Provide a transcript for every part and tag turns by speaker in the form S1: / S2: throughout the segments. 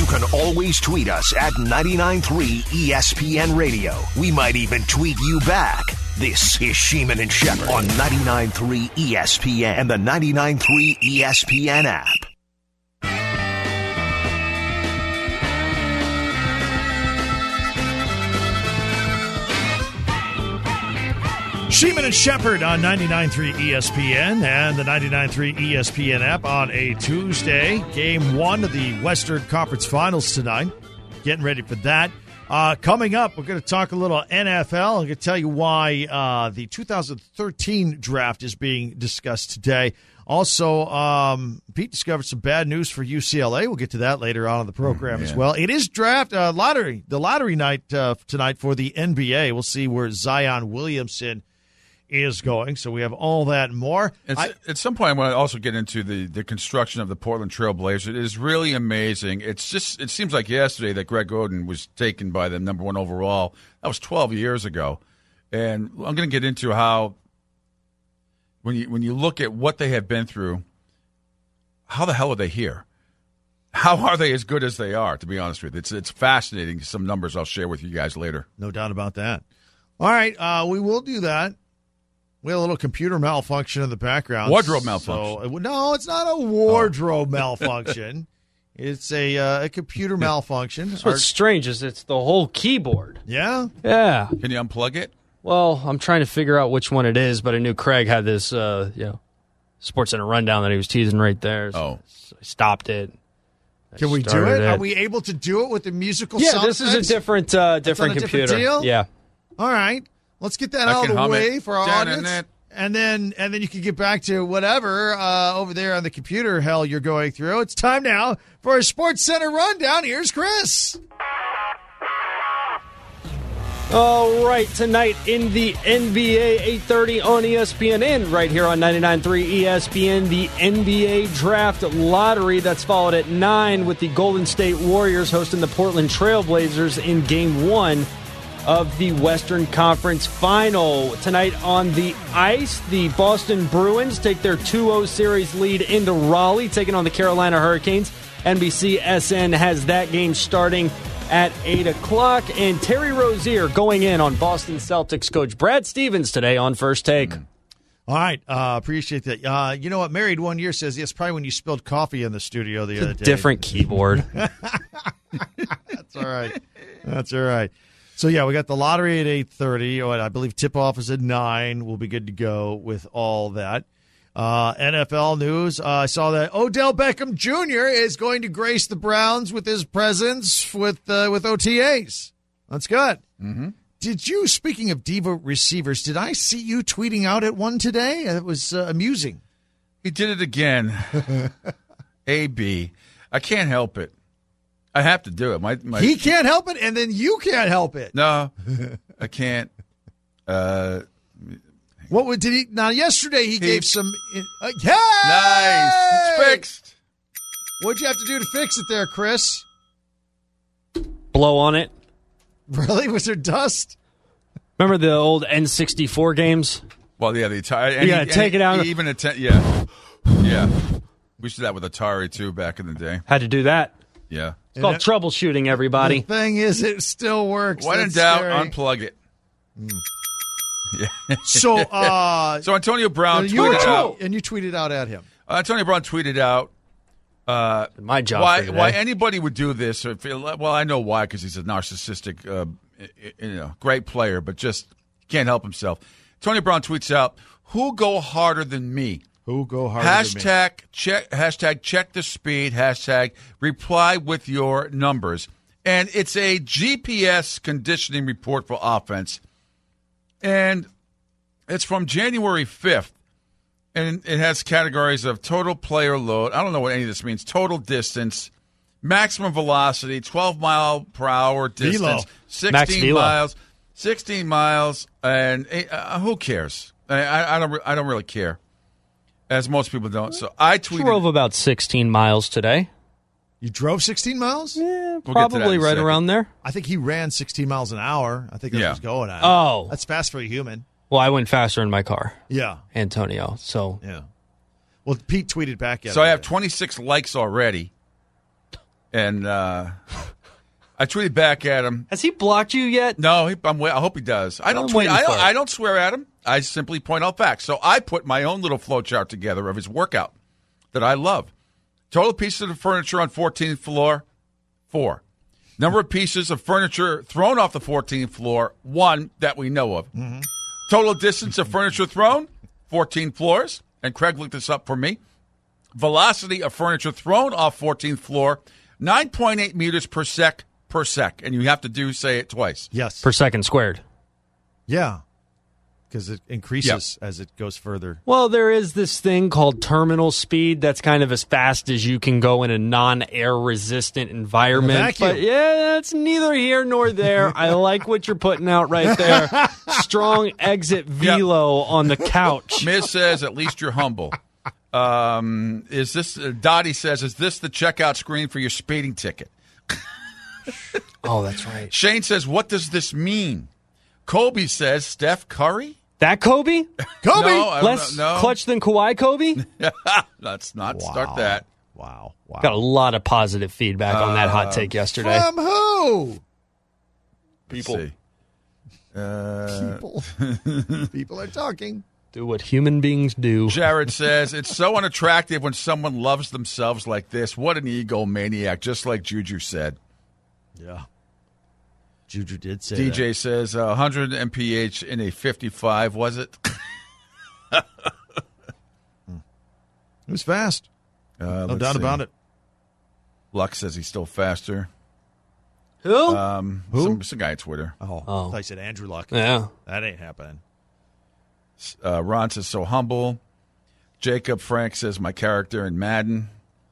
S1: can always tweet us at 99.3 ESPN Radio. We might even tweet you back. This is Sheeman and Shepherd on 99.3 ESPN and the 99.3 ESPN app.
S2: Sheeman and Shepherd on 99.3 ESPN and the 99.3 ESPN app on a Tuesday. Game 1 of the Western Conference Finals tonight. Getting ready for that. Coming up, we're going to talk a little NFL. I'm going to tell you why the 2013 draft is being discussed today. Also, Pete discovered some bad news for UCLA. We'll get to that later on in the program as well. It is draft the lottery night tonight for the NBA. We'll see where Zion Williamson is going. So we have all that and more.
S3: At some point, I want to also get into the construction of the Portland Trail Blazers. It is really amazing. It seems like yesterday that Greg Oden was taken by them number 1 overall. That was 12 years ago. And I'm going to get into how when you look at what they have been through, how the hell are they here? How are they as good as they are, to be honest with you? It's fascinating. Some numbers I'll share with you guys later.
S2: No doubt about that. All right, we will do that. We had a little computer malfunction in the background.
S3: Wardrobe malfunction.
S2: No, it's not a wardrobe malfunction. It's a computer malfunction.
S4: That's what's strange is it's the whole keyboard.
S2: Yeah?
S4: Yeah.
S3: Can you unplug it?
S4: Well, I'm trying to figure out which one it is, but I knew Craig had this Sports Center rundown that he was teasing right there. So I stopped it.
S2: Can we do it? Are we able to do it with the musical sound
S4: this
S2: effects?
S4: is a different computer.
S2: Different deal?
S4: Yeah.
S2: All right. Let's get that out of the way for our audience. And then you can get back to whatever over there on the computer hell you're going through. It's time now for a Sports Center rundown. Here's Chris.
S4: All right, tonight in the NBA, 8:30 on ESPN and right here on 99.3 ESPN, the NBA Draft Lottery. That's followed at 9 with the Golden State Warriors hosting the Portland Trail Blazers in Game 1 of the Western Conference Final. Tonight on the ice, the Boston Bruins take their 2-0 series lead into Raleigh, taking on the Carolina Hurricanes. NBCSN has that game starting at 8 o'clock. And Terry Rozier going in on Boston Celtics coach Brad Stevens today on First Take.
S2: All right. Appreciate that. You know what? Married 1 year says, yes, probably when you spilled coffee in the studio the other day.
S4: Different keyboard.
S2: That's all right. That's all right. So, yeah, we got the lottery at 8:30. I believe tip-off is at 9. We'll be good to go with all that. NFL news, I saw that Odell Beckham Jr. is going to grace the Browns with his presence with OTAs. That's good. Mm-hmm. Did you, speaking of diva receivers, did I see you tweeting out at one today? It was amusing.
S3: He did it again. AB. I can't help it. I have to do it.
S2: He can't help it, and then you can't help it.
S3: No, I can't.
S2: What did he? Now, yesterday he gave some.
S3: Nice, it's fixed.
S2: What'd you have to do to fix it, there, Chris?
S4: Blow on it.
S2: Really? Was there dust?
S4: Remember the old N64 games?
S3: Well, yeah, the Atari.
S4: Yeah, take it out.
S3: Even yeah. We used to do that with Atari too back in the day.
S4: Had to do that.
S3: Yeah.
S4: It's called troubleshooting, everybody.
S2: The thing is, it still works.
S3: When in doubt, unplug it.
S2: Yeah. So
S3: Antonio Brown tweeted out.
S2: And you tweeted out at him.
S3: Antonio Brown tweeted out.
S4: My job.
S3: Why anybody would do this? Well, I know why, because he's a narcissistic, great player, but just can't help himself. Antonio Brown tweets out, "Who go harder than me?"
S2: Who go harder than me?
S3: Hashtag check the speed. Hashtag reply with your numbers. And it's a GPS conditioning report for offense. And it's from January 5th. And it has categories of total player load. I don't know what any of this means. Total distance, maximum velocity, 12 mile per hour distance, 16 miles, and who cares? I don't really care, as most people don't. So I tweeted.
S4: Drove about 16 miles today.
S2: You drove 16 miles?
S4: Yeah, probably right around there.
S2: I think he ran 16 miles an hour. I think that's what he's going at.
S4: Oh.
S2: That's fast for a human.
S4: Well, I went faster in my car.
S2: Yeah.
S4: Antonio, so.
S2: Yeah. Well, Pete tweeted back at him.
S3: So I have 26 likes already. And I tweeted back at him.
S4: Has he blocked you yet?
S3: No, I hope he does. I don't tweet. I don't swear at him. I simply point out facts. So I put my own little flowchart together of his workout that I love. Total pieces of furniture on 14th floor, 4. Number of pieces of furniture thrown off the 14th floor, 1 that we know of. Mm-hmm. Total distance of furniture thrown, 14 floors. And Craig looked this up for me. Velocity of furniture thrown off 14th floor, 9.8 meters per sec. And you have to say it twice.
S2: Yes.
S4: Per second squared.
S2: Yeah. Because it increases as it goes further.
S4: Well, there is this thing called terminal speed that's kind of as fast as you can go in a non-air resistant environment. But yeah, that's neither here nor there. I like what you're putting out right there. Strong exit velo on the couch.
S3: Miz says, at least you're humble. Is this, Dottie says, is this the checkout screen for your speeding ticket?
S4: Oh, that's right.
S3: Shane says, what does this mean? Kobe says, Steph Curry?
S4: That Kobe?
S2: Kobe!
S3: No,
S4: Less clutch than Kawhi Kobe?
S3: Let's not start that.
S2: Wow.
S4: Got a lot of positive feedback on that hot take yesterday.
S2: From who?
S3: People.
S2: People are talking.
S4: Do what human beings do.
S3: Jared says, it's so unattractive when someone loves themselves like this. What an egomaniac, just like Juju said.
S2: Yeah. Juju did say
S3: DJ says 100 mph in a 55, was it?
S2: It was fast. No doubt about it.
S3: Luck says he's still faster.
S4: Who?
S3: Who? Some guy on Twitter.
S2: Oh. I thought you said Andrew Luck.
S4: Yeah.
S2: That ain't happening.
S3: Ron says, so humble. Jacob Frank says, my character in Madden.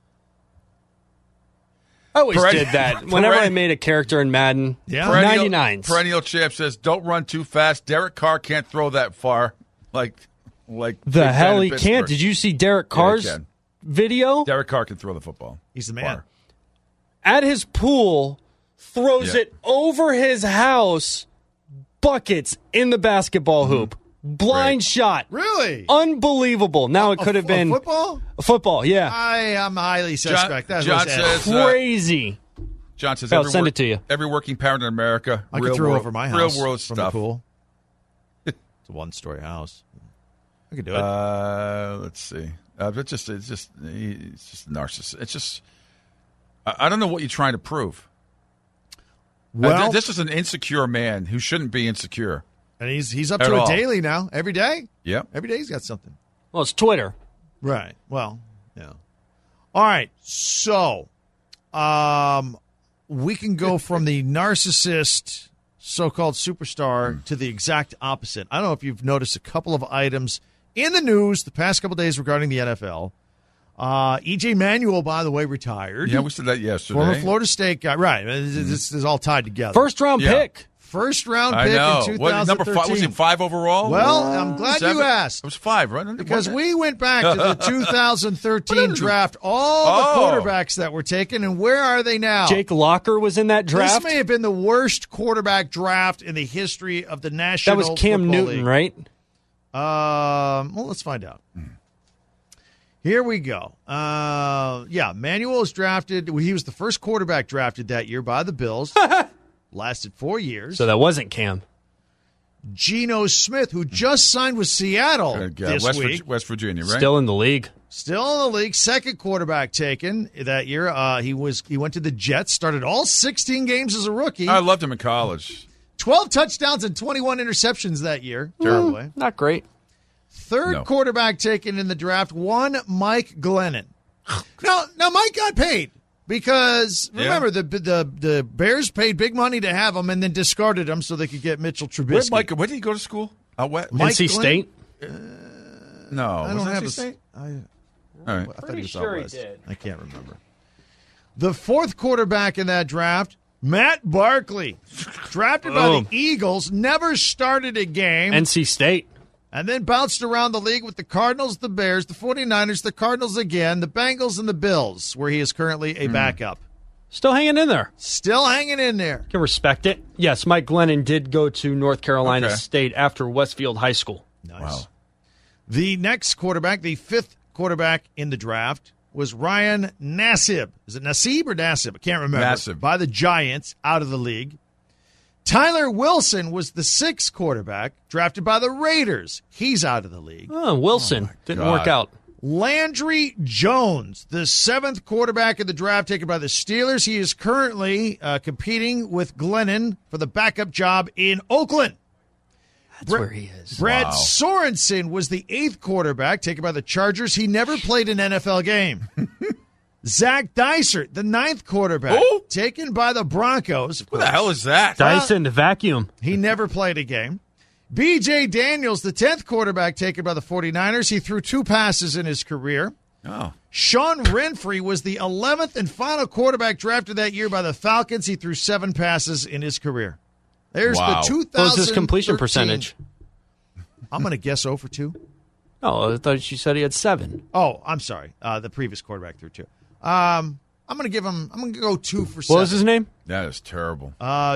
S4: I always did that. Whenever I made a character in Madden, 99s.
S3: Perennial Champ says, don't run too fast. Derek Carr can't throw that far. Like
S4: the hell he can't. Did you see Derek Carr's video?
S3: Derek Carr can throw the football.
S2: He's the man.
S3: Far.
S4: At his pool, throws it over his house, buckets in the basketball hoop. Blind shot.
S2: Really?
S4: Unbelievable. Now it could have been
S2: football?
S4: Football, yeah.
S2: I'm highly suspect.
S3: John says
S4: crazy.
S3: John says
S4: I'll send it to you.
S3: Every working parent in America.
S2: I could throw over my house.
S3: Real world
S2: from
S3: stuff.
S2: The pool. It's a 1-story house. I could do it.
S3: Let's see. It's just a narcissist. It's just I don't know what you're trying to prove.
S2: Well,
S3: this is an insecure man who shouldn't be insecure.
S2: And he's up to it daily now. Every day?
S3: Yep.
S2: Every day he's got something.
S4: Well, it's Twitter.
S2: Right. Well, yeah. All right. So, we can go from the narcissist, so-called superstar, to the exact opposite. I don't know if you've noticed a couple of items in the news the past couple of days regarding the NFL. E.J. Manuel, by the way, retired.
S3: Yeah, we said that yesterday.
S2: Former Florida State guy. Right. This is all tied together.
S4: First-round pick.
S2: First-round pick in 2013.
S3: What, number 5? Was he 5 overall?
S2: Well, I'm glad you asked.
S3: It was 5, right?
S2: Because we went back to the 2013 draft, all the quarterbacks that were taken, and where are they now?
S4: Jake Locker was in that draft.
S2: This may have been the worst quarterback draft in the history of the National
S4: That was Cam Newton,
S2: League.
S4: right?
S2: Well, let's find out. Here we go. Manuel was drafted. He was the first quarterback drafted that year by the Bills. Lasted 4 years.
S4: So that wasn't Cam.
S2: Geno Smith, who just signed with Seattle this week.
S3: West Virginia, right?
S4: Still in the league.
S2: Still in the league. Second quarterback taken that year. He went to the Jets, started all 16 games as a rookie.
S3: I loved him in college.
S2: 12 touchdowns and 21 interceptions that year. Terrible.
S4: Not great.
S2: Third quarterback taken in the draft, Mike Glennon. Now Mike got paid. Because, remember, the Bears paid big money to have him and then discarded him so they could get Mitchell Trubisky.
S3: Where did he go to school?
S4: NC State?
S3: No.
S2: I don't have
S3: NC State?
S2: All right.
S3: I
S2: thought he was
S4: sure
S2: out west.
S4: he did.
S2: I can't remember. The fourth quarterback in that draft, Matt Barkley. Drafted by the Eagles, never started a game.
S4: NC State.
S2: And then bounced around the league with the Cardinals, the Bears, the 49ers, the Cardinals again, the Bengals, and the Bills, where he is currently a backup.
S4: Still hanging in there.
S2: Still hanging in there.
S4: Can respect it. Yes, Mike Glennon did go to North Carolina State after Westfield High School.
S2: Nice. Wow. The next quarterback, the fifth quarterback in the draft, was Ryan Nassib. Is it Nassib or Nassib? I can't remember.
S3: Nassib.
S2: By the Giants, out of the league. Tyler Wilson was the 6th quarterback, drafted by the Raiders. He's out of the league.
S4: Oh, Wilson. Didn't work out.
S2: Landry Jones, the 7th quarterback in the draft taken by the Steelers. He is currently competing with Glennon for the backup job in Oakland.
S4: That's where he is.
S2: Brad Sorensen was the 8th quarterback taken by the Chargers. He never played an NFL game. Zach Dysert, the 9th quarterback, taken by the Broncos.
S3: Who the hell is that?
S4: Dyson, the vacuum.
S2: He never played a game. B.J. Daniels, the 10th quarterback taken by the 49ers. He threw 2 passes in his career.
S3: Oh.
S2: Sean Renfree was the 11th and final quarterback drafted that year by the Falcons. He threw 7 passes in his career. There's the 2013.
S4: What was his completion percentage?
S2: I'm going to guess 0 for 2.
S4: Oh, I thought you said he had 7.
S2: Oh, I'm sorry. The previous quarterback threw 2. I'm going to go 2 for 7.
S4: What was his name?
S3: That is terrible.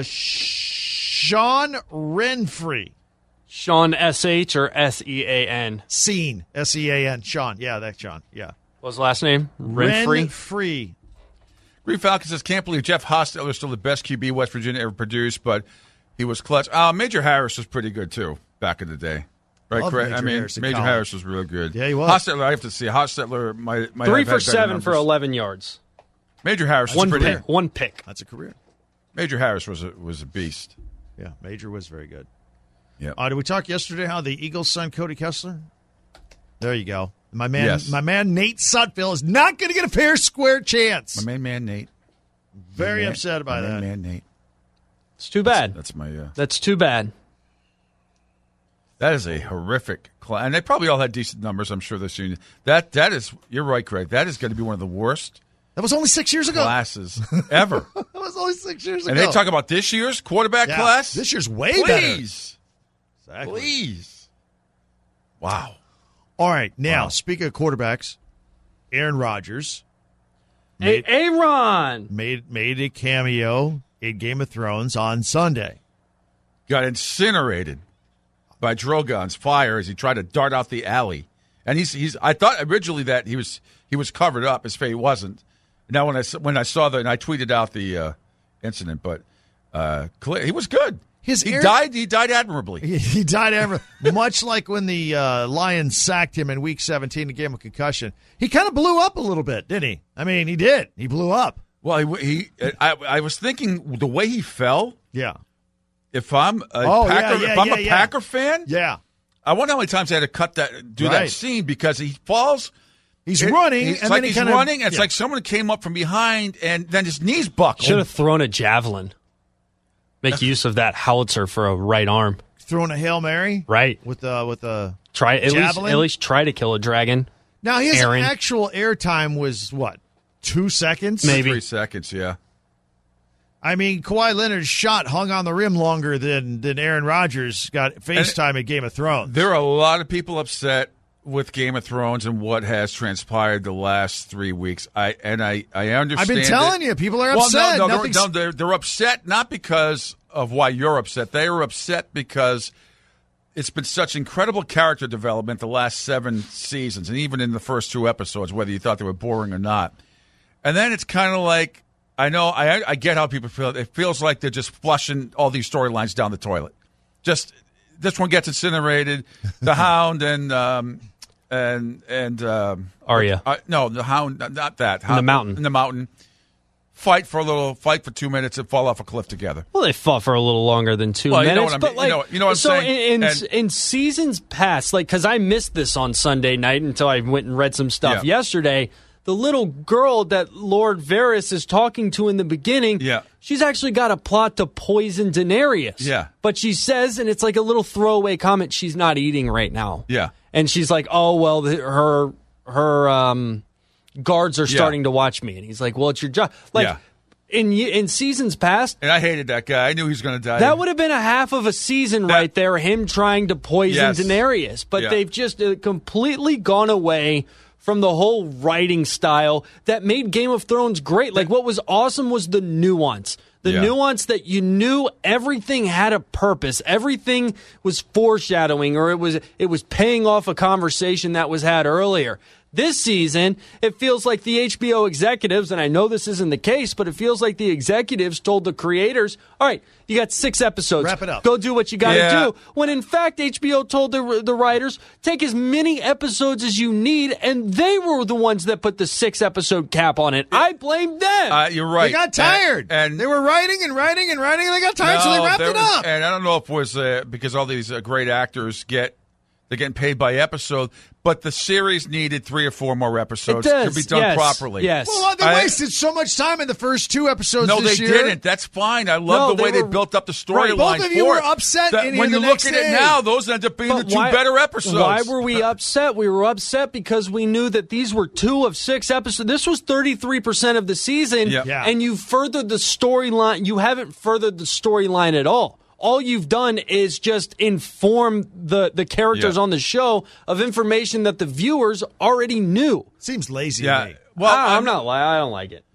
S2: Sean Renfree.
S4: Sean S.H. or S-E-A-N?
S2: Sean, S-E-A-N. Sean. Yeah, that's Sean. Yeah.
S4: What's his last name? Renfree?
S2: Renfree.
S3: Green Falcon says, can't believe Jeff Hostetler is still the best QB West Virginia ever produced, but he was clutch. Major Harris was pretty good, too, back in the day. Right, correct? Major Harris was really good.
S2: Yeah, he was.
S3: Hostetler, I have to see. Hostetler might
S4: 3 for 7 for 11 yards.
S3: Major Harris was pretty good.
S4: One pick.
S2: That's a career.
S3: Major Harris was a beast.
S2: Yeah, Major was very good.
S3: Yeah.
S2: Did we talk yesterday how the Eagles signed Cody Kessler? There you go. My man Nate Sutfield is not going to get a fair square chance.
S3: My main man Nate.
S2: Very upset about that.
S3: My main man Nate.
S4: It's too bad.
S3: That's my.
S4: That's too bad.
S3: That is a horrific class, and they probably all had decent numbers. I'm sure this year. That is. You're right, Craig. That is going to be one of the worst.
S2: That was only 6 years ago.
S3: Classes ever.
S2: That was only 6 years ago.
S3: And they talk about this year's quarterback class.
S2: This year's way better.
S3: Exactly. Please. Wow.
S2: All right. Now, speaking of quarterbacks, Aaron Rodgers.
S4: Aaron
S2: made a cameo in Game of Thrones on Sunday.
S3: Got incinerated by Drogon's fire as he tried to dart out the alley. And he's. I thought originally that he was covered up. His face wasn't. Now when I saw that, and I tweeted out the incident, but he was good. He died admirably.
S2: He died admirably. Much like when the Lions sacked him in Week 17 and gave him a concussion. He kind of blew up a little bit, didn't he? I mean, he did. He blew up.
S3: Well, I was thinking the way he fell.
S2: Yeah.
S3: If I'm a Packer fan, I wonder how many times they had to cut that scene because he falls.
S2: He's running.
S3: It's like he's running. It's like someone came up from behind and then his knees buckled.
S4: Should have thrown a javelin. Make use of that howitzer for a right arm.
S2: Throwing a Hail Mary,
S4: right?
S2: With a
S4: try at least try to kill a dragon.
S2: Now his actual airtime was what, 2 seconds?
S4: Maybe
S3: 3 seconds. Yeah.
S2: I mean, Kawhi Leonard's shot hung on the rim longer than Aaron Rodgers got FaceTime at Game of Thrones.
S3: There are a lot of people upset with Game of Thrones and what has transpired the last 3 weeks. I understand.
S2: I've been telling you, people are upset.
S3: They're upset not because of why you're upset. They are upset because it's been such incredible character development the last 7 seasons, and even in the first 2 episodes, whether you thought they were boring or not. And then it's kind of like, I get how people feel. It feels like they're just flushing all these storylines down the toilet. Just this one gets incinerated. The Hound and
S4: Arya.
S3: No, the Hound, not that.
S4: In the mountain.
S3: In the mountain. Fight for 2 minutes and fall off a cliff together.
S4: Well, they fought for a little longer than 2 minutes.
S3: You know what I mean? You know what I'm saying?
S4: In seasons past, because I missed this on Sunday night until I went and read some stuff yesterday. The little girl that Lord Varys is talking to in the beginning, she's actually got a plot to poison Daenerys.
S3: Yeah.
S4: But she says, and it's like a little throwaway comment, she's not eating right now.
S3: Yeah.
S4: And she's like, oh, well, her guards are starting to watch me. And he's like, well, it's your job. In seasons past.
S3: And I hated that guy. I knew he was going to die.
S4: That would have been a half of a season right there, him trying to poison Daenerys. But they've just completely gone away from the whole writing style that made Game of Thrones great. Like, what was awesome was the nuance. The nuance that you knew everything had a purpose. Everything was foreshadowing, or it was paying off a conversation that was had earlier. This season, it feels like the HBO executives, and I know this isn't the case, but it feels like the executives told the creators, all right, you got 6 episodes.
S2: Wrap it up.
S4: Go do what you got to do. When in fact, HBO told the writers, take as many episodes as you need, and they were the ones that put the 6-episode cap on it. I blame them.
S3: You're right.
S2: They got tired.
S3: And
S2: they were writing, and they got tired, so they wrapped it up.
S3: And I don't know if it was because all these great actors they're getting paid by episode, but the series needed 3 or 4 more episodes to be done properly.
S4: Yes.
S2: Well, they wasted so much time in the first 2 episodes this year.
S3: No, they didn't. That's fine. I love the way they built up the storyline.
S2: Both of you were upset
S3: when you look at it now, those end up being the 2 better episodes.
S4: Why were we upset? We were upset because we knew that these were 2 of 6 episodes. This was 33% of the season, and you furthered the storyline. You haven't furthered the storyline at all. All you've done is just inform the characters on the show of information that the viewers already knew.
S2: Seems lazy to me.
S4: Well, I don't like it.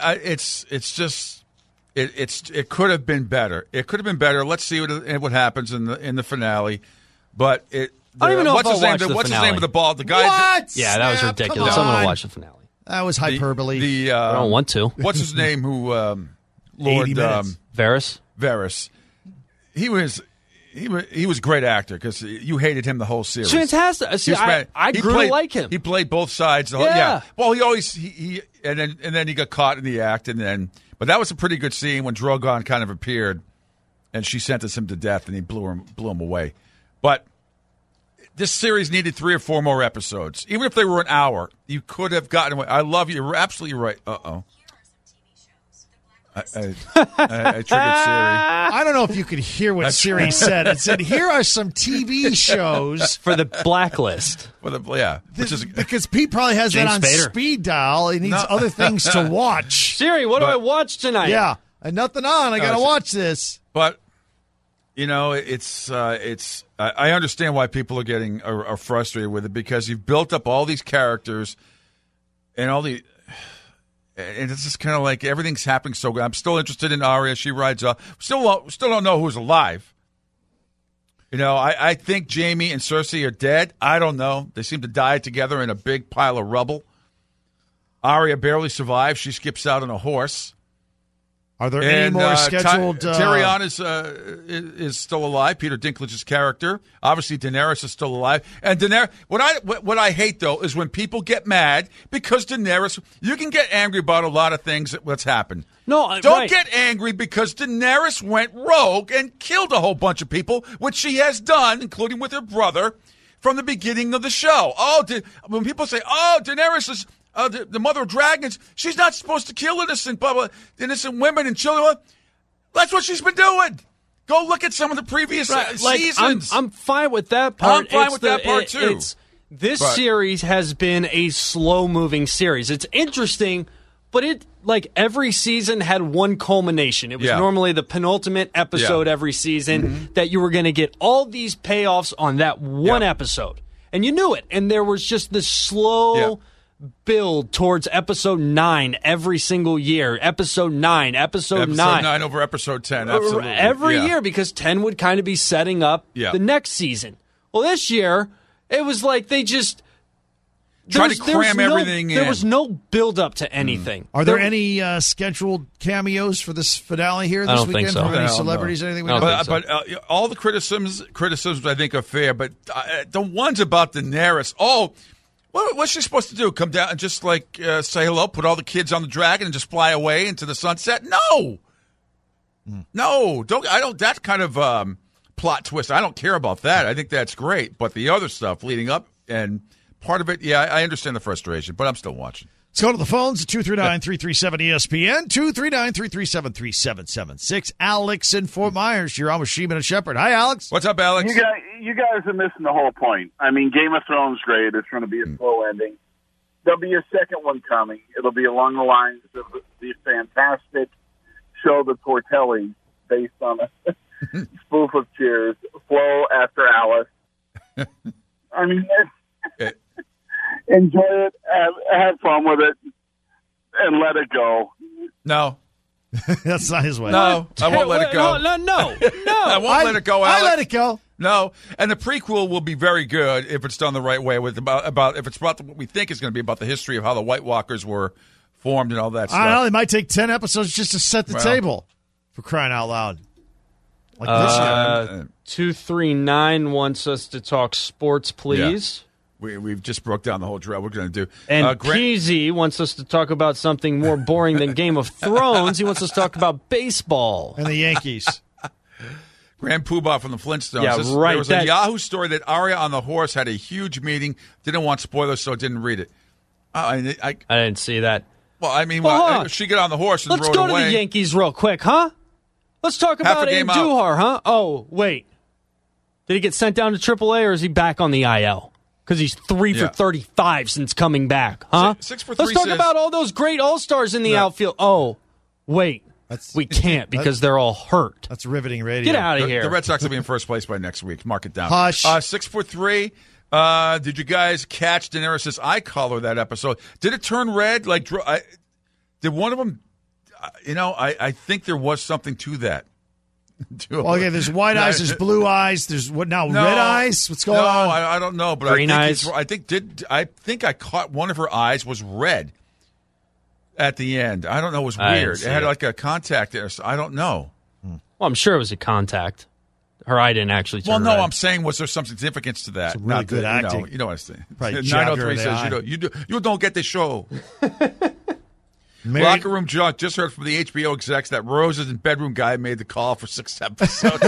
S3: It could have been better. It could have been better. Let's see what happens in the finale. But I
S4: don't even know if I'll watch the finale.
S3: What's his name of the ball? The guy.
S4: What? Yeah, that was ridiculous. I'm going to watch the finale.
S2: That was hyperbole.
S4: I don't want to.
S3: What's his name? Who? Lord Varys. He was a great actor because you hated him the whole series.
S4: Fantastic. See, I grew to like him.
S3: He played both sides.
S4: Yeah.
S3: Well, he then he got caught in the act, but that was a pretty good scene when Drogon kind of appeared, and she sentenced him to death, and he blew him away. But this series needed 3 or 4 more episodes, even if they were an hour. You could have gotten away. I love you. You're absolutely right. I triggered Siri.
S2: I don't know if you could hear what Siri said. It said, "Here are some TV shows
S4: for the blacklist."
S2: Because Pete probably has James that on Spader. Speed dial. He needs other things to watch.
S4: Siri, what do I watch tonight?
S2: Yeah, and nothing on. I got to watch this.
S3: But it's. I understand why people are frustrated with it because you've built up all these characters and all the. And it's just kind of like everything's happening so good. I'm still interested in Arya. She rides off. Still don't know who's alive. I think Jaime and Cersei are dead. I don't know. They seem to die together in a big pile of rubble. Arya barely survives. She skips out on a horse.
S2: Are there any more scheduled?
S3: Tyrion is still alive. Peter Dinklage's character. Obviously, Daenerys is still alive. And Daenerys. What I hate though is when people get mad because Daenerys. You can get angry about a lot of things that's happened.
S4: No,
S3: don't get angry because Daenerys went rogue and killed a whole bunch of people, which she has done, including with her brother, from the beginning of the show. When people say, Daenerys is. The mother of dragons, she's not supposed to kill innocent women and children. That's what she's been doing. Go look at some of the previous seasons.
S4: I'm fine with that part.
S3: I'm fine with that part, too.
S4: This series has been a slow-moving series. It's interesting, but every season had one culmination. It was normally the penultimate episode every season that you were going to get all these payoffs on that one episode. And you knew it. And there was just this slow... build towards episode 9 every single year. Episode 9
S3: over episode 10. Absolutely.
S4: Every year, because 10 would kind of be setting up the next season. Well, this year, it was like they just...
S3: Trying to cram everything in.
S4: There was no build-up to anything.
S2: Are there any scheduled cameos for this finale here this weekend?
S4: Think so.
S2: From any celebrities or anything?
S3: But all the criticisms, I think, are fair. But the ones about Daenerys, what's she supposed to do? Come down and just say hello, put all the kids on the dragon, and just fly away into the sunset? No, don't. I don't. That kind of plot twist. I don't care about that. I think that's great. But the other stuff leading up and part of it, I understand the frustration, but I'm still watching.
S2: Let's go to the phones at 239-337-ESPN, 239-337-3776. Alex in Fort Myers, you're on with Sheeman and Shepherd. Hi, Alex.
S3: What's up, Alex?
S5: You guys are missing the whole point. I mean, Game of Thrones, great. It's going to be a slow ending. There'll be a second one coming. It'll be along the lines of the fantastic show The Tortelli, based on a spoof of Cheers, Flo after Alice. I mean, enjoy it, have fun with it, and let it go.
S3: No.
S2: That's not his way.
S3: No, I won't let it go.
S4: No.
S3: I won't let it go, Alex.
S2: I let it go.
S3: No, and the prequel will be very good if it's done the right way. With about if it's about what we think is going to be about the history of how the White Walkers were formed and all that stuff.
S2: I don't know. It might take 10 episodes just to set the table. For crying out loud! Like this year.
S4: 239 wants us to talk sports, please.
S3: Yeah. We've just broke down the whole draft. We're going to do.
S4: And PZ wants us to talk about something more boring than Game of Thrones. He wants us to talk about baseball
S2: and the Yankees.
S3: Grand Poobah from the Flintstones.
S4: Yeah, right.
S3: There was a Yahoo story that Arya on the horse had a huge meeting, didn't want spoilers, so didn't read it.
S4: I didn't see that.
S3: Well, I mean, she got on the horse and
S4: Let's
S3: rode away.
S4: Let's go to the Yankees real quick, huh? Let's talk about Andujar, huh? Oh, wait. Did he get sent down to AAA, or is he back on the IL? Because he's 3 for 35 since coming back, huh?
S3: 6 for 3
S4: Let's talk about all those great All-Stars in the outfield. Oh, wait. We can't because they're all hurt.
S2: That's riveting radio.
S4: Get out of here.
S3: The Red Sox will be in first place by next week. Mark it down.
S2: Hush.
S3: 6 for 3. Did you guys catch Daenerys' eye color that episode? Did it turn red? Did one of them? I think there was something to that.
S2: Well, okay, there's white eyes, there's blue eyes, there's red eyes. What's going on?
S3: No, I don't know, but
S4: green eyes.
S3: I think I caught one of her eyes was red at the end. I don't know. It was weird. It had like a contact there. So I don't know.
S4: Well, I'm sure it was a contact. Her eye didn't actually turn red.
S3: I'm saying, was there some significance to that?
S2: It's really good acting.
S3: You know what I'm saying.
S2: 903
S3: says you don't get the show.
S2: Married,
S3: Locker Room Junk just heard from the HBO execs that Rose's and bedroom guy made the call for 6 episodes.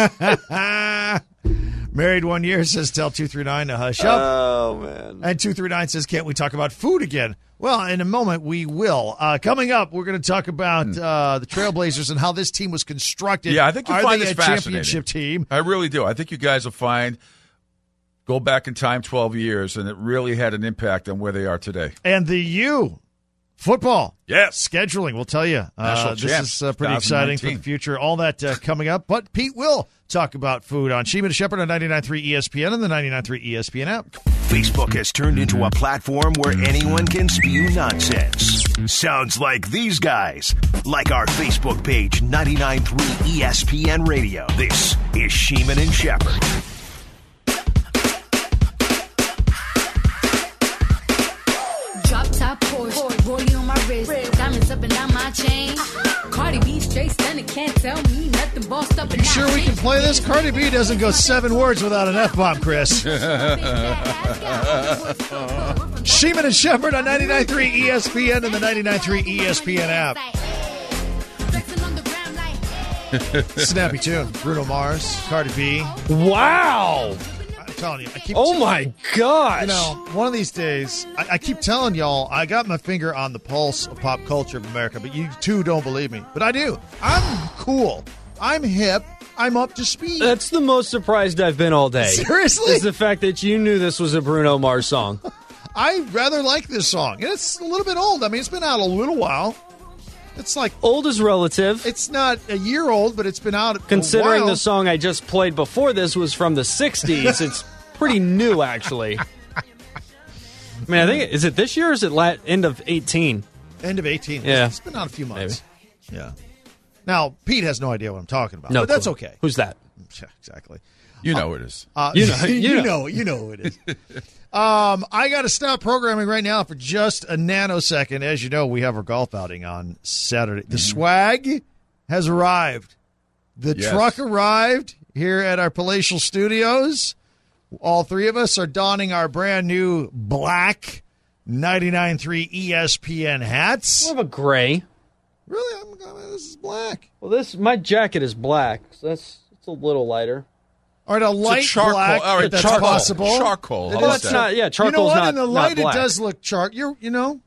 S2: Married 1 year says tell 239 to hush up.
S4: Oh, man.
S2: And 239 says can't we talk about food again? Well, in a moment we will. Coming up, we're going to talk about the Trailblazers and how this team was constructed.
S3: Yeah, I think you find this fascinating.
S2: Championship team.
S3: I really do. I think you guys will go back in time 12 years, and it really had an impact on where they are today.
S2: And the U. Football.
S3: Yes.
S2: Scheduling, we'll tell you. This is pretty exciting for the future. All that coming up. But Pete will talk about food on Sheeman and Shepherd on 99.3 ESPN and the 99.3 ESPN app.
S1: Facebook has turned into a platform where anyone can spew nonsense. Sounds like these guys. Like our Facebook page, 99.3 ESPN Radio. This is Sheeman and Shepherd.
S6: Drop top Porsche, rollie on my wrist, diamonds up and down my chain. Cardi B straight stunning, can't tell me nothing. Bossed up and
S2: You sure we can play this? Cardi B doesn't go 7 words without an F-bomb, Chris. Sheeman and Shepherd on 99.3 ESPN and the 99.3 ESPN app. Snappy tune. Bruno Mars, Cardi B.
S4: Wow.
S2: I'm telling you.
S4: My gosh.
S2: One of these days, I keep telling y'all, I got my finger on the pulse of pop culture of America, but you too don't believe me. But I do. I'm cool. I'm hip. I'm up to speed.
S4: That's the most surprised I've been all day.
S2: Seriously?
S4: Is the fact that you knew this was a Bruno Mars song.
S2: I rather like this song. And it's a little bit old. I mean, it's been out a little while. It's like...
S4: Old is relative.
S2: It's not a year old, but it's been out
S4: Considering
S2: a while.
S4: the song I just played before this was from the 60s, it's pretty new, actually. I mean, I think... Is it this year or is it end of 18?
S2: End of 18.
S4: Yeah.
S2: It's been out a few months. Maybe. Yeah. Now, Pete has no idea what I'm talking about.
S4: No,
S2: but that's okay.
S4: Who's that?
S2: Yeah, exactly.
S3: You know it is.
S2: You know who it is. I got to stop programming right now for just a nanosecond. As you know, we have our golf outing on Saturday. The swag has arrived. The truck arrived here at our palatial studios. All three of us are donning our brand new black 99.3 ESPN hats.
S4: I have a gray.
S2: Really? This is black.
S4: Well, my jacket is black, so it's a little lighter.
S2: All right, a light
S3: charcoal.
S2: black.
S3: All right,
S2: that's
S3: charcoal.
S2: possible.
S3: Charcoal.
S4: Well, that's not. Yeah, charcoal's
S2: you know what?
S4: not.
S2: In the light,
S4: not black.
S2: it does look charcoal.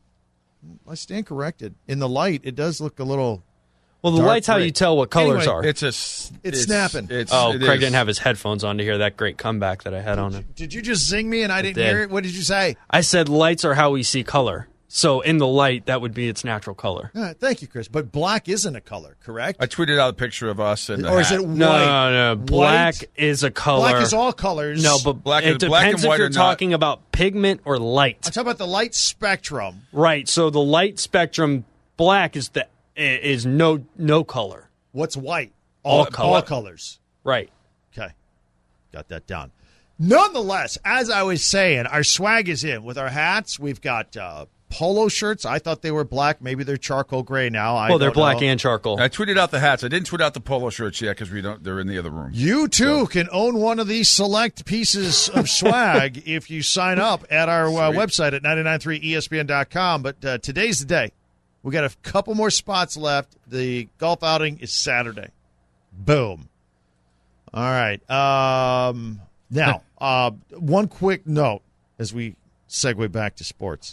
S2: I stand corrected. In the light, it does look a little.
S4: Well, the light's how you tell what colors
S2: Anyway,
S4: are.
S2: It's snapping.
S4: Craig didn't have his headphones on to hear that great comeback that I had on it.
S2: Did you just zing me and I didn't hear it? What did you say?
S4: I said lights are how we see color. So in the light, that would be its natural color.
S2: Thank you, Chris. But black isn't a color, correct?
S3: I tweeted out a picture of us. And
S2: or is it white?
S4: No. Black is a color.
S2: Black is all colors.
S4: No, but
S3: black
S4: it
S3: black
S4: depends
S3: and white
S4: if you're
S3: are
S4: talking about pigment or light.
S2: I'm talking about the light spectrum.
S4: Right. So the light spectrum, black is no color.
S2: What's white?
S4: All color.
S2: All colors.
S4: Right.
S2: Okay. Got that down. Nonetheless, as I was saying, our swag is in. With our hats, we've got polo shirts. I thought they were black. Maybe they're charcoal gray now.
S4: They're black and charcoal.
S3: I tweeted out the hats. I didn't tweet out the polo shirts yet because they're in the other room.
S2: You, too, can own one of these select pieces of swag if you sign up at our website at 993ESPN.com. But today's the day. We got a couple more spots left. The golf outing is Saturday. Boom. All right. Now, one quick note as we segue back to sports.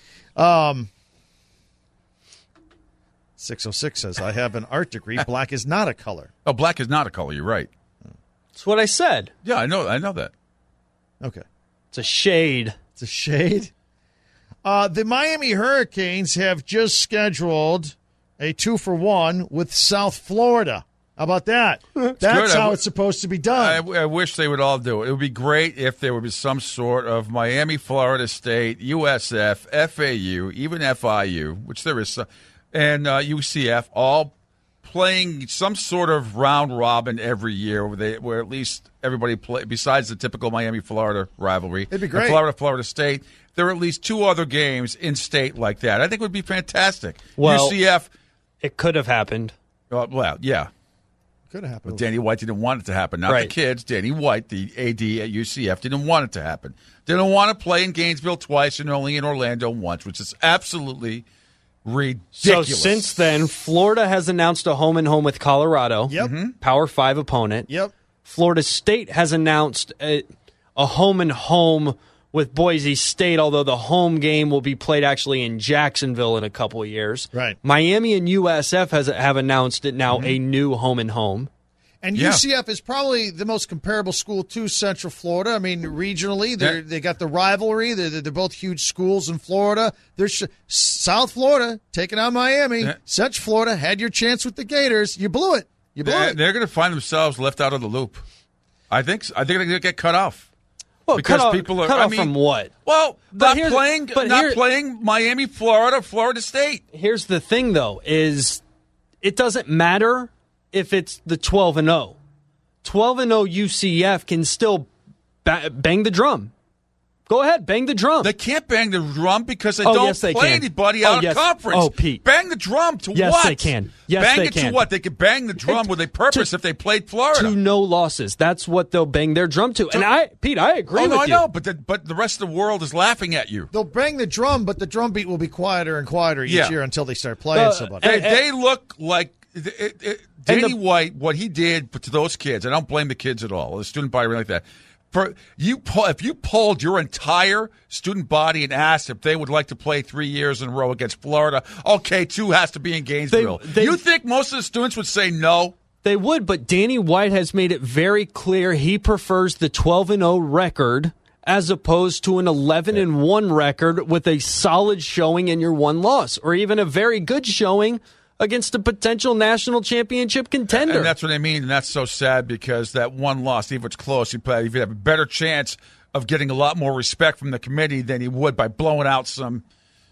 S2: 606 says, I have an art degree. Black is not a color.
S3: Oh, black is not a color. You're right.
S4: That's what I said.
S3: Yeah, I know that.
S2: Okay.
S4: It's a shade.
S2: It's a shade? The Miami Hurricanes have just scheduled a 2-for-1 with South Florida. How about that? That's how it's supposed to be done.
S3: I wish they would all do it. It would be great if there would be some sort of Miami, Florida State, USF, FAU, even FIU, which there is some, and UCF, all playing some sort of round robin every year where at least everybody play, besides the typical Miami-Florida rivalry.
S2: It'd be great.
S3: Florida State, there are at least two other games in state like that. I think it would be fantastic.
S4: Well,
S3: UCF.
S4: It could have happened.
S3: Well, yeah.
S2: Could have happened.
S3: But Danny White didn't want it to happen. Not the kids. Danny White, the AD at UCF, didn't want it to happen. Didn't want to play in Gainesville twice and only in Orlando once, which is absolutely ridiculous.
S4: So since then, Florida has announced a home-and-home with Colorado.
S2: Yep.
S3: Mm-hmm.
S4: Power 5 opponent.
S2: Yep.
S4: Florida State has announced a home-and-home with Boise State, although the home game will be played actually in Jacksonville in a couple of years.
S2: Right.
S4: Miami and USF have announced it now a new home-and-home.
S2: And UCF is probably the most comparable school to Central Florida. I mean, regionally, they got the rivalry. They're both huge schools in Florida. There's South Florida taking on Miami. Central Florida had your chance with the Gators. You blew it.
S3: They're going to find themselves left out of the loop. I think they're going to get cut off.
S4: Well,
S3: because
S4: cut
S3: people are.
S4: Cut off from what?
S3: Well, not playing Miami, Florida State.
S4: Here's the thing, though, is it doesn't matter if it's the 12-0. 12-0 UCF can still bang the drum. Go ahead, bang the drum.
S3: They can't bang the drum because they don't play anybody out of conference.
S4: Oh, Pete.
S3: Bang the drum to what?
S4: Yes, they can. Yes, they can.
S3: To what? They could bang the drum with a purpose if they played Florida.
S4: To no losses. That's what they'll bang their drum to. And I agree with you.
S3: I know, but the rest of the world is laughing at you.
S2: They'll bang the drum, but the drum beat will be quieter and quieter each year until they start playing somebody.
S3: They look like Danny White, what he did to those kids. I don't blame the kids at all, the student body, or anything like that. If you polled your entire student body and asked if they would like to play 3 years in a row against Florida, okay, 2 has to be in Gainesville. You think most of the students would say no?
S4: They would, but Danny White has made it very clear he prefers the 12-0 record as opposed to an 11-1 record with a solid showing in your one loss, or even a very good showing against a potential national championship contender.
S3: And that's what I mean, and that's so sad because that one loss, even if it's close, you'd have a better chance of getting a lot more respect from the committee than you would by blowing out some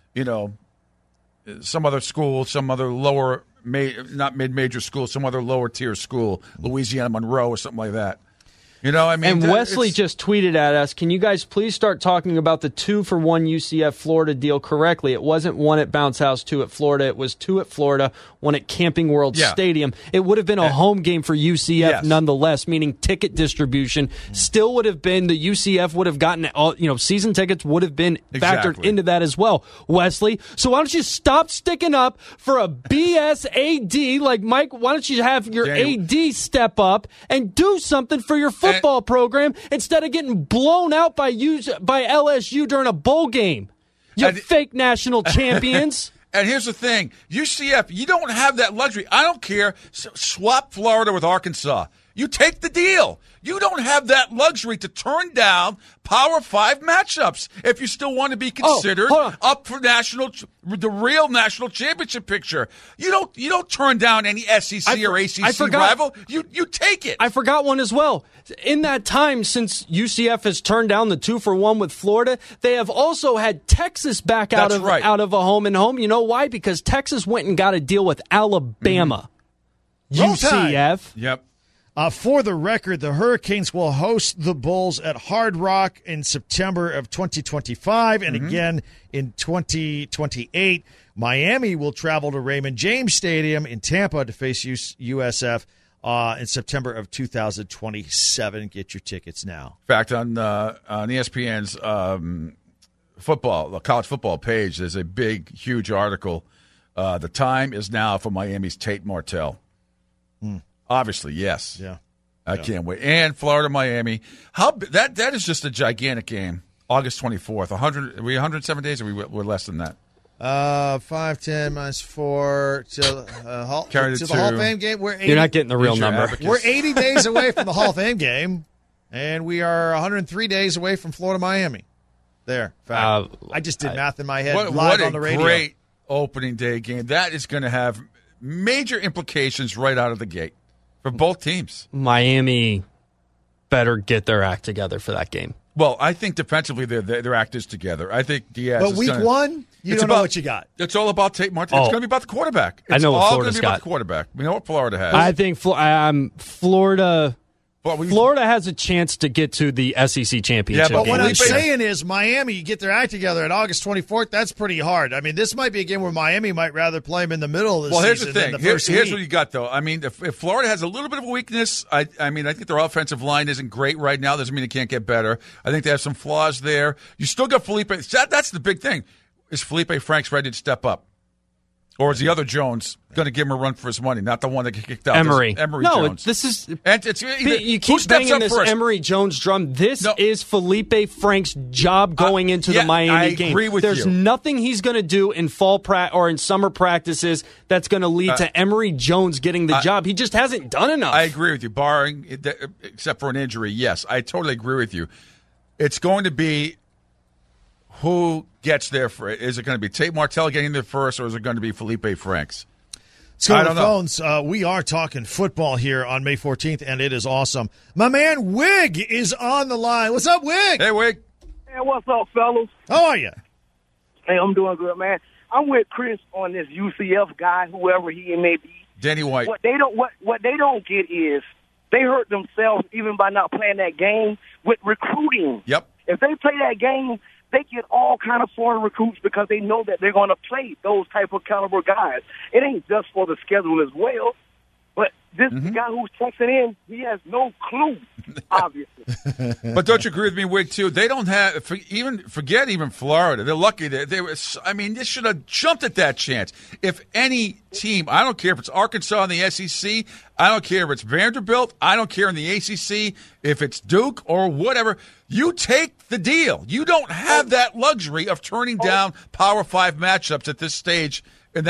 S3: other school, some other lower, not mid-major school, some other lower-tier school, Louisiana Monroe or something like that. You know, I mean,
S4: and Wesley just tweeted at us, can you guys please start talking about the 2-for-1 UCF Florida deal correctly? It wasn't 1 at Bounce House, 2 at Florida. It was 2 at Florida, 1 at Camping World Stadium. It would have been a home game for UCF nonetheless, meaning ticket distribution still would have been, the UCF would have gotten, season tickets would have been factored into that as well, Wesley. So why don't you stop sticking up for a BS AD like Mike? Why don't you have your AD step up and do something for your football program instead of getting blown out by LSU during a bowl game? You fake national champions.
S3: And here's the thing. UCF, you don't have that luxury. I don't care. Swap Florida with Arkansas. You take the deal. You don't have that luxury to turn down Power 5 matchups if you still want to be considered up for the real national championship picture. You don't turn down any SEC or ACC rival. You take it.
S4: I forgot one as well. In that time since UCF has turned down the 2-for-1 with Florida, they have also had Texas back out of a home and home. You know why? Because Texas went and got a deal with Alabama. UCF.
S3: Yep.
S2: For the record, the Hurricanes will host the Bulls at Hard Rock in September of 2025 and again in 2028. Miami will travel to Raymond James Stadium in Tampa to face USF in September of 2027. Get your tickets now.
S3: In fact, on ESPN's college football page, there's a big, huge article. The time is now for Miami's Tate Martell. Obviously, yes.
S2: Yeah.
S3: I can't wait. And Florida, Miami. That is just a gigantic game. August 24th. Are we 107 days, or we're less than that?
S2: 5, 10 minus 4 to the Hall of Fame game.
S4: You're not getting the real number.
S2: We're 80 days away from the Hall of Fame game, and we are 103 days away from Florida, Miami. There. I just did math in my head live on the radio.
S3: What a great opening day game. That is going to have major implications right out of the gate for both teams.
S4: Miami better get their act together for that game.
S3: Well, I think defensively their act is together. I think Diaz.
S2: But week one, you don't know what you got.
S3: It's all about Tate Martell. It's going to be about the quarterback.
S4: I know what
S3: Florida's
S4: Florida's
S3: got. About the quarterback. We know what Florida has.
S4: I think Florida. Florida has a chance to get to the SEC championship.
S2: Yeah, but
S4: game
S2: what I'm
S4: this year.
S2: saying is Miami, you get their act together on August 24th. That's pretty hard. I mean, this might be a game where Miami might rather play them in the middle of the season than the first week.
S3: Here's what you got, though. I mean, if Florida has a little bit of a weakness, I think their offensive line isn't great right now. Doesn't mean it can't get better. I think they have some flaws there. You still got Felipe. That's the big thing. Is Felipe Franks ready to step up? Or is the other Jones going to give him a run for his money? Not the one that get kicked out.
S4: Emory.
S3: Jones.
S4: This is.
S3: And
S4: you keep banging this
S3: first?
S4: Emory Jones drum. This is Felipe Franks' job going into the Miami game.
S3: I agree with
S4: There's
S3: you.
S4: nothing he's going to do in or in summer practices that's going to lead to Emory Jones getting the job. He just hasn't done enough.
S3: I agree with you, except for an injury. Yes, I totally agree with you. It's going to be who gets there for it. Is it going to be Tate Martell getting there first, or is it going to be Felipe Franks?
S2: Let's go to the phones. We are talking football here on May 14th, and it is awesome. My man Wig is on the line. What's up, Wig?
S3: Hey, Wig.
S7: Hey, what's up, fellas?
S2: How are you?
S7: Hey, I'm doing good, man. I'm with Chris on this UCF guy, whoever he may be.
S3: Danny White.
S7: What they don't get is they hurt themselves even by not playing that game with recruiting.
S3: Yep.
S7: If they play that game, they get all kind of foreign recruits because they know that they're going to play those type of caliber guys. It ain't just for the schedule as well. But this guy who's texting in, he has no clue, obviously.
S3: But don't you agree with me, Wig, too? They don't have forget even Florida. They're lucky. They should have jumped at that chance. If any team, I don't care if it's Arkansas in the SEC, I don't care if it's Vanderbilt, I don't care in the ACC, if it's Duke or whatever, you take the deal. You don't have that luxury of turning down Power 5 matchups at this stage.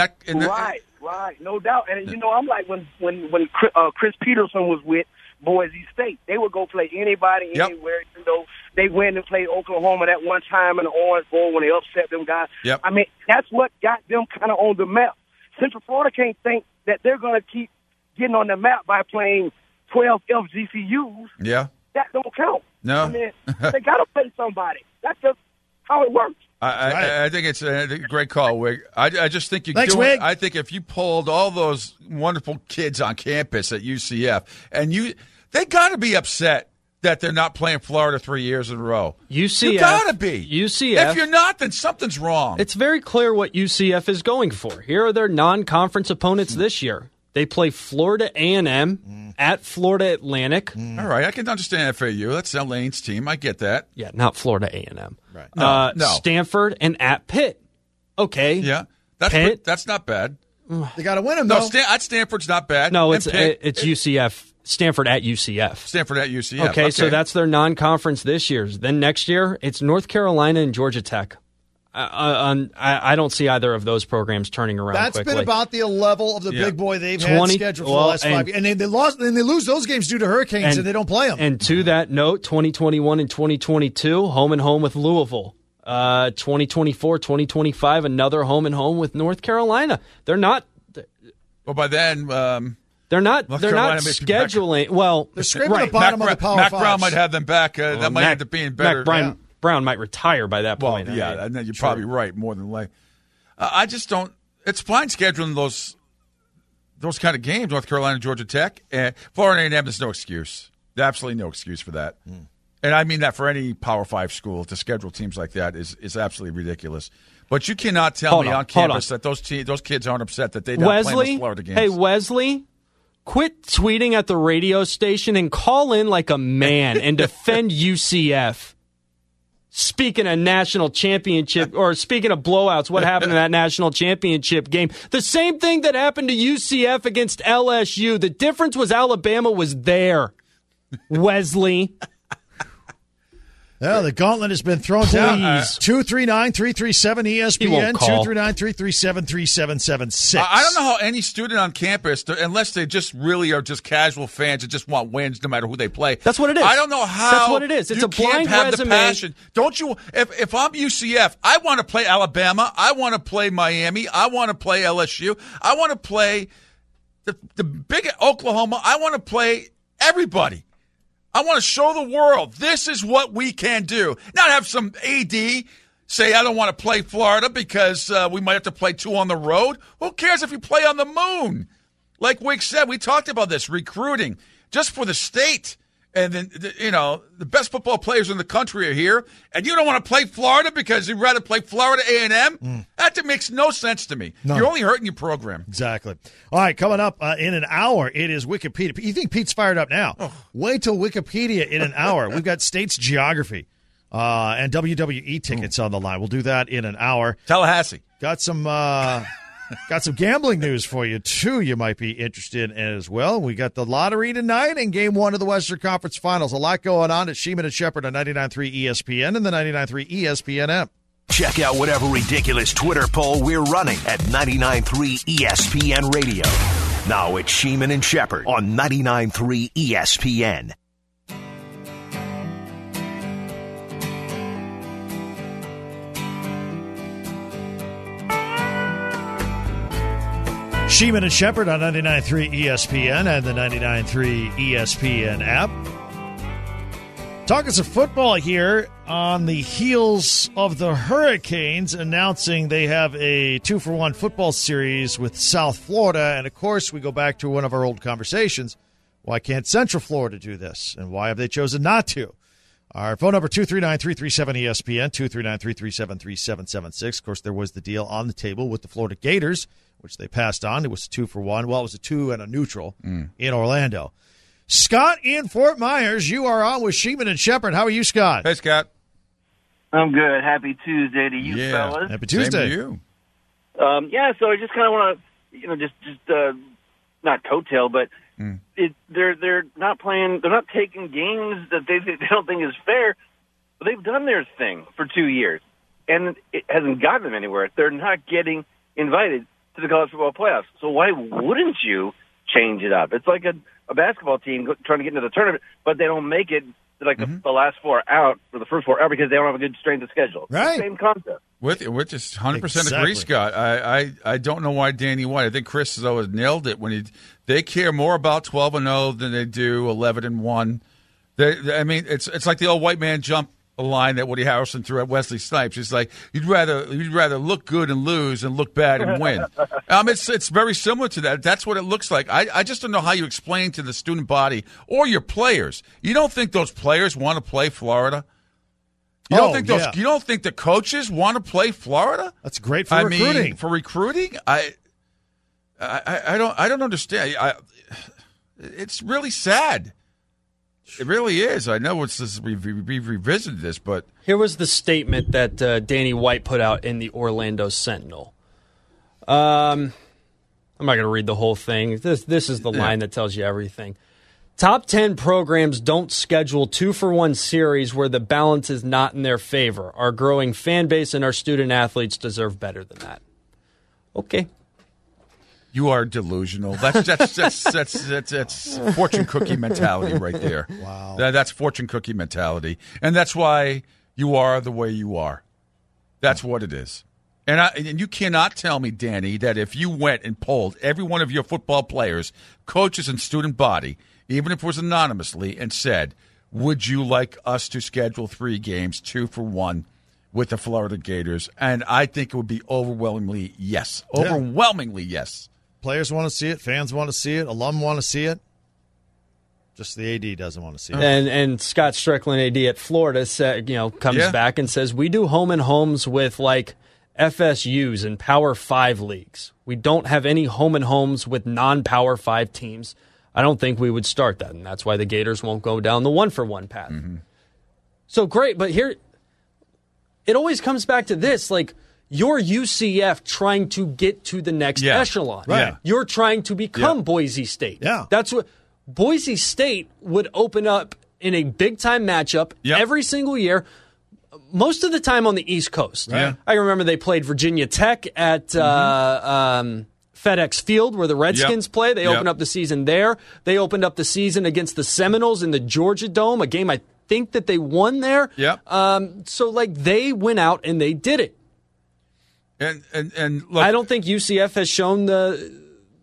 S7: Right, no doubt. And, I'm like when Chris Peterson was with Boise State, they would go play anybody, anywhere, even though they went and played Oklahoma that one time in the Orange Bowl when they upset them guys.
S3: Yep.
S7: I mean, that's what got them kind of on the map. Central Florida can't think that they're going to keep getting on the map by playing 12 FGCUs.
S3: Yeah.
S7: That don't count.
S3: No.
S7: I mean, they got to play somebody. That's just how it works.
S3: I think it's a great call, Wig. I just think
S2: Thanks, Wig.
S3: I think if you polled all those wonderful kids on campus at UCF, and they got to be upset that they're not playing Florida 3 years in a row.
S4: UCF,
S3: you got to be.
S4: UCF.
S3: If you're not, then something's wrong.
S4: It's very clear what UCF is going for. Here are their non-conference opponents this year. They play Florida A&M at Florida Atlantic.
S3: All right, I can understand FAU. That's Lane's team. I get that.
S4: Yeah, not Florida A&M.
S3: Right.
S4: No.
S3: No.
S4: Stanford and at Pitt. Okay.
S3: Yeah, that's not bad.
S2: They got to win them, though.
S3: At Stanford's not bad.
S4: No, it's UCF. Stanford at UCF.
S3: Stanford at UCF.
S4: Okay, so that's their non-conference this year. Then next year, it's North Carolina and Georgia Tech. I don't see either of those programs turning around quickly.
S2: That's been about the level of the big boy they've had scheduled for the last 5 years. And they lose those games due to hurricanes, and they don't play them.
S4: And to that note, 2021 and 2022, home and home with Louisville. 2024, 2025, another home and home with North Carolina. They're not.
S3: Well, by then,
S4: they're not scheduling. Well,
S2: they're scraping the bottom of the Power
S3: Mac
S2: Fives.
S3: Brown might have them back. That might end up being better.
S4: Brown might retire by that point.
S3: Well, yeah, and then you're probably right, more than likely. I just don't. It's fine scheduling those kind of games, North Carolina, Georgia Tech, and Florida A&M, there's no excuse. Absolutely no excuse for that. And I mean that for any Power 5 school to schedule teams like that is absolutely ridiculous. But you cannot tell me on campus that those kids aren't upset that they're not playing those Florida games.
S4: Hey, Wesley, quit tweeting at the radio station and call in like a man and defend UCF. Speaking of national championship, or speaking of blowouts, what happened in that national championship game? The same thing that happened to UCF against LSU. The difference was Alabama was there. Wesley.
S2: Yeah, the gauntlet has been thrown down. 239-337-ESPN, 239-337-3776.
S3: I don't know how any student on campus, unless they just really are just casual fans and just want wins no matter who they play.
S4: That's what it is.
S3: I don't know how.
S4: That's what it is. It's a blind
S3: have
S4: resume.
S3: The passion. Don't you? If I'm UCF, I want to play Alabama. I want to play Miami. I want to play LSU. I want to play the big Oklahoma. I want to play everybody. I want to show the world this is what we can do. Not have some AD say, I don't want to play Florida because we might have to play 2 on the road. Who cares if you play on the moon? Like Wick said, we talked about this, recruiting, just for the state. And then, the best football players in the country are here. And you don't want to play Florida because you'd rather play Florida A&M? That makes no sense to me.
S2: No.
S3: You're only hurting your program.
S2: Exactly. All right, coming up in an hour, it is Wikipedia. You think Pete's fired up now? Wait till Wikipedia in an hour. We've got states geography and WWE tickets on the line. We'll do that in an hour.
S3: Tallahassee.
S2: Got some gambling news for you, too, you might be interested in as well. We got the lottery tonight and Game 1 of the Western Conference Finals. A lot going on at Sheeman and Shepherd on 99.3 ESPN and the 99.3 ESPN app.
S1: Check out whatever ridiculous Twitter poll we're running at 99.3 ESPN Radio. Now it's Sheeman and Shepherd on 99.3 ESPN.
S2: Sheeman and Shepherd on 99.3 ESPN and the 99.3 ESPN app. Talking some football here on the heels of the Hurricanes announcing they have a 2-for-1 football series with South Florida. And, of course, we go back to one of our old conversations. Why can't Central Florida do this? And why have they chosen not to? Our phone number, 239-337-ESPN, 239-337-3776. Of course, there was the deal on the table with the Florida Gators, which they passed on. It was a 2-for-1. Well, it was a 2 and a neutral in Orlando. Scott in Fort Myers, you are on with Sheeman and Shepherd. How are you, Scott?
S3: Hey, Scott.
S8: I'm good. Happy Tuesday to you, fellas.
S2: Happy Tuesday.
S3: Same to you.
S8: So I just kind of want to, just not coattail, but they're not playing. They're not taking games that they don't think is fair. But they've done their thing for 2 years, and it hasn't gotten them anywhere. They're not getting invited to the college football playoffs. So why wouldn't you change it up? It's like a basketball team trying to get into the tournament, but they don't make it like the last 4 out or the first 4 out because they don't have a good strength of schedule.
S2: Right.
S8: Same concept.
S3: With just 100%
S2: Exactly.
S3: agree, Scott. I don't know why Danny White. I think Chris has always nailed it when they care more about 12-0 than they do 11-1. I mean, it's like the old white man jump line that Woody Harrelson threw at Wesley Snipes. It's like you'd rather look good and lose and look bad and win. It's very similar to that. That's what it looks like. I just don't know how you explain to the student body or your players. You don't think those players want to play Florida? You don't think the coaches want to play Florida?
S2: That's great for recruiting.
S3: For recruiting, I don't understand. It's really sad. It really is. I know we've revisited this, but
S4: Here was the statement that Danny White put out in the Orlando Sentinel. I'm not going to read the whole thing. This is the line that tells you everything. Top 10 programs don't schedule 2-for-1 series where the balance is not in their favor. Our growing fan base and our student athletes deserve better than that. Okay.
S3: you are delusional. That's fortune cookie mentality right there.
S2: Wow.
S3: That's fortune cookie mentality, and that's why you are the way you are. That's what it is. And you cannot tell me, Danny, that if you went and polled every one of your football players, coaches, and student body, even if it was anonymously, and said, would you like us to schedule 3 games, 2-for-1, with the Florida Gators? And I think it would be overwhelmingly yes. Overwhelmingly yes.
S2: Players want to see it. Fans want to see it. Alum want to see it. Just the AD doesn't want to see it.
S4: And Scott Strickland, AD at Florida, comes back and says, we do home and homes with like FSUs and Power 5 leagues. We don't have any home and homes with non-Power 5 teams. I don't think we would start that, and that's why the Gators won't go down the one-for-one path. Mm-hmm. So great, but here it always comes back to this, like you're UCF trying to get to the next echelon.
S2: Right. Yeah.
S4: You're trying to become Boise State.
S2: Yeah.
S4: That's what Boise State would open up in a big-time matchup every single year, most of the time on the East Coast.
S2: Right.
S4: I remember they played Virginia Tech at FedEx Field where the Redskins play. They opened up the season there. They opened up the season against the Seminoles in the Georgia Dome, a game I think that they won there. So, like, they went out and they did it.
S3: And look,
S4: I don't think UCF has shown that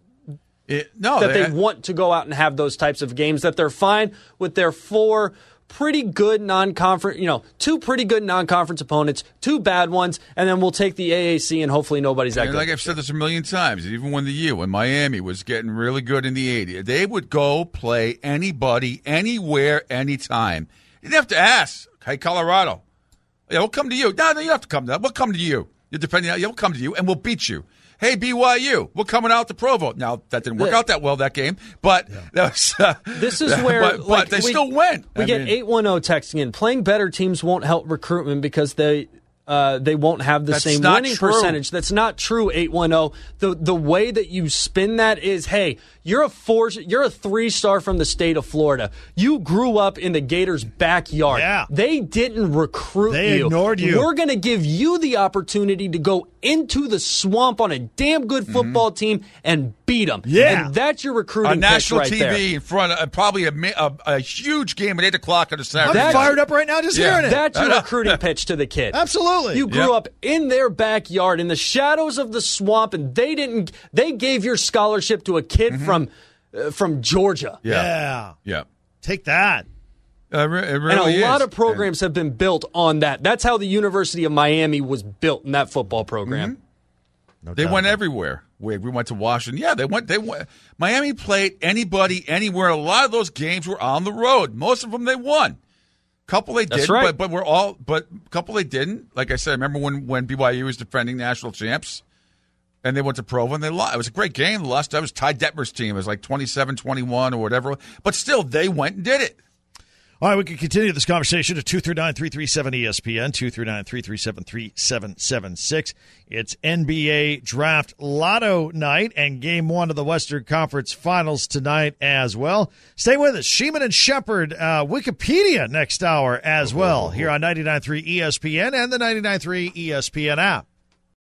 S4: they want to go out and have those types of games, that they're fine with their four pretty good non-conference, two pretty good non-conference opponents, two bad ones, and then we'll take the AAC and hopefully nobody's that good.
S3: Like I've said this a million times, even when the U when Miami was getting really good in the 80s, they would go play anybody, anywhere, anytime. You didn't have to ask, hey, Colorado, we'll come to you. No, you don't have to come to that. We'll come to you. You're defending that. We'll come to you, and we'll beat you. Hey, BYU, we're coming out to Provo. Now, that didn't work out that well, that game, but that was,
S4: this is where
S3: but they still went.
S4: We get 810 texting in. Playing better teams won't help recruitment because they won't have the same winning percentage. That's not true, 810. The way that you spin that is, hey, you're a 3-star from the state of Florida. You grew up in the Gators' backyard.
S2: Yeah.
S4: They didn't recruit you.
S2: They ignored you.
S4: We're going to give you the opportunity to go into the swamp on a damn good football team and beat them.
S2: Yeah.
S4: And that's your recruiting
S3: on national
S4: pitch right
S3: TV
S4: there.
S3: in front of probably a huge game at 8 o'clock on a Saturday.
S2: I'm fired up right now just hearing it.
S4: That's your recruiting pitch to the kid.
S2: Absolutely.
S4: You grew up in their backyard in the shadows of the swamp, and they gave your scholarship to a kid from Georgia.
S3: Yeah.
S2: Take that.
S3: It really
S4: and a lot
S3: is.
S4: of programs have been built on that. That's how the University of Miami was built in that football program.
S2: No
S3: They
S2: doubt
S3: went
S2: about it.
S3: everywhere. We went to Washington. Yeah, they went. Miami played anybody, anywhere. A lot of those games were on the road. Most of them they won. Couple they did,
S4: right.
S3: but couple they didn't. Like I said, I remember when BYU was defending national champs, and they went to Provo and they lost. It was a great game. The last time was Ty Detmer's team. It was like 27-21 or whatever. But still, they went and did it.
S2: All right, we can continue this conversation at 239-337-ESPN, 239-337-3776. It's NBA Draft Lotto night and Game 1 of the Western Conference Finals tonight as well. Stay with us. Sheeman and Shepherd, Wikipedia next hour as well, here on 99.3 ESPN and the 99.3 ESPN app.